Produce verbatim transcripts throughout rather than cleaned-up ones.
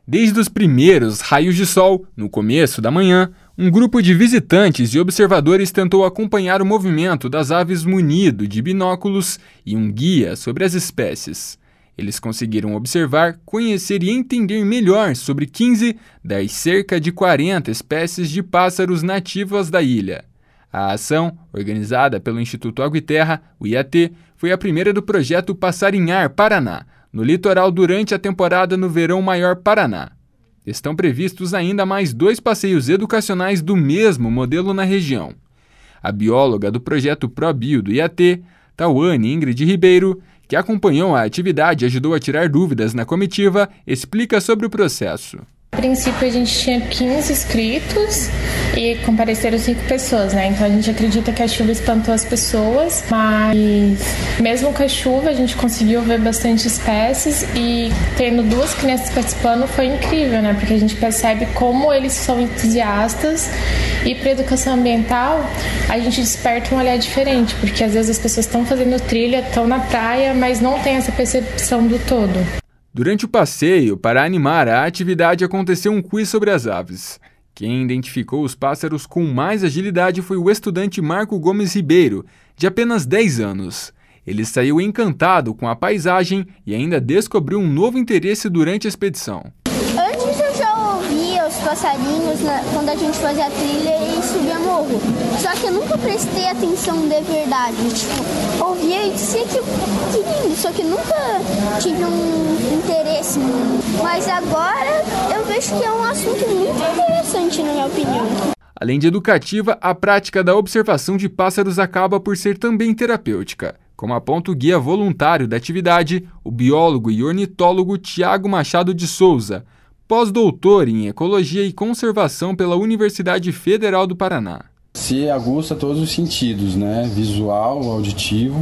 Desde os primeiros raios de sol, no começo da manhã, um grupo de visitantes e observadores tentou acompanhar o movimento das aves munido de binóculos e um guia sobre as espécies. Eles conseguiram observar, conhecer e entender melhor sobre quinze das cerca de quarenta espécies de pássaros nativas da ilha. A ação, organizada pelo Instituto Água e Terra, o I A T, foi a primeira do projeto Passarinhar Paraná, no litoral durante a temporada no Verão Maior Paraná. Estão previstos ainda mais dois passeios educacionais do mesmo modelo na região. A bióloga do projeto ProBio do I A T, Tauane Ingrid Ribeiro, que acompanhou a atividade e ajudou a tirar dúvidas na comitiva, explica sobre o processo. A princípio a gente tinha quinze inscritos e compareceram cinco pessoas, né? Então a gente acredita que a chuva espantou as pessoas, mas mesmo com a chuva a gente conseguiu ver bastante espécies e tendo duas crianças participando foi incrível, né? Porque a gente percebe como eles são entusiastas e para a educação ambiental a gente desperta um olhar diferente, porque às vezes as pessoas estão fazendo trilha, estão na praia, mas não tem essa percepção do todo. Durante o passeio, para animar a atividade, aconteceu um quiz sobre as aves. Quem identificou os pássaros com mais agilidade foi o estudante Marco Gomes Ribeiro, de apenas dez anos. Ele saiu encantado com a paisagem e ainda descobriu um novo interesse durante a expedição. Antes eu já ouvia os passarinhos na, quando a gente fazia trilha e subia morro. Só que eu nunca prestei atenção de verdade. Tipo, ouvia e dizia que, que lindo, só que nunca tive um interesse. Mas agora eu vejo que é um assunto muito interessante, na minha opinião. Além de educativa, a prática da observação de pássaros acaba por ser também terapêutica, como aponta o guia voluntário da atividade, o biólogo e ornitólogo Tiago Machado de Souza, pós-doutor em Ecologia e Conservação pela Universidade Federal do Paraná. Se aguça todos os sentidos, né? Visual, auditivo,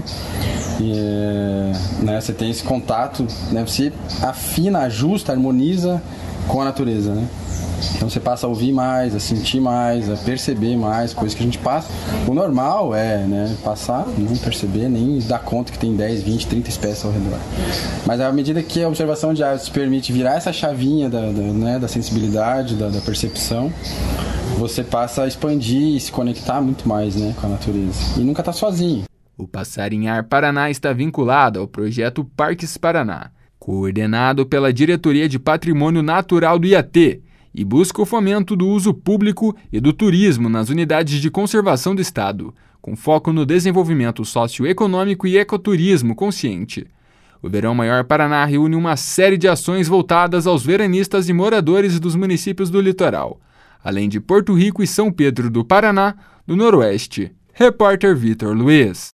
e, né? Você tem esse contato, né? Você afina, ajusta, harmoniza com a natureza, né? Então você passa a ouvir mais, a sentir mais, a perceber mais, coisas que a gente passa. O normal é, né, passar, não perceber, nem dar conta que tem dez, vinte, trinta espécies ao redor. Mas à medida que a observação de aves permite virar essa chavinha da, da, né, da sensibilidade, da, da percepção, você passa a expandir e se conectar muito mais, né, com a natureza. E nunca está sozinho. O Passarinhar Paraná está vinculado ao projeto Parques Paraná, coordenado pela Diretoria de Patrimônio Natural do I A T, e busca o fomento do uso público e do turismo nas unidades de conservação do Estado, com foco no desenvolvimento socioeconômico e ecoturismo consciente. O Verão Maior Paraná reúne uma série de ações voltadas aos veranistas e moradores dos municípios do litoral, além de Porto Rico e São Pedro do Paraná, do Noroeste. Repórter Vitor Luiz.